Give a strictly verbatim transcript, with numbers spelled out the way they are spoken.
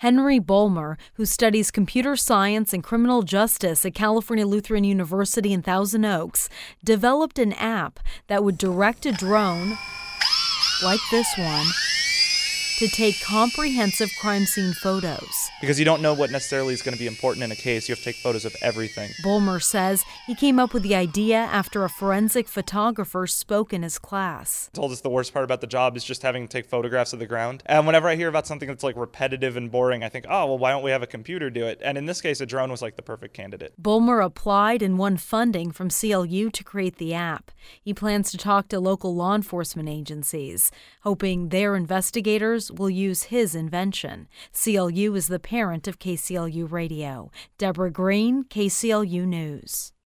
Henry Bulmer, who studies computer science and criminal justice at California Lutheran University in Thousand Oaks, developed an app that would direct a drone, like this one, to take comprehensive crime scene photos. Because you don't know what necessarily is going to be important in a case. You have to take photos of everything. Bulmer says he came up with the idea after a forensic photographer spoke in his class. He told us the worst part about the job is just having to take photographs of the ground. And whenever I hear about something that's like repetitive and boring, I think, oh, well, why don't we have a computer do it? And in this case, a drone was like the perfect candidate. Bulmer applied and won funding from C L U to create the app. He plans to talk to local law enforcement agencies, hoping their investigators will use his invention. C L U is the parent of K C L U Radio. Deborah Green, K C L U News.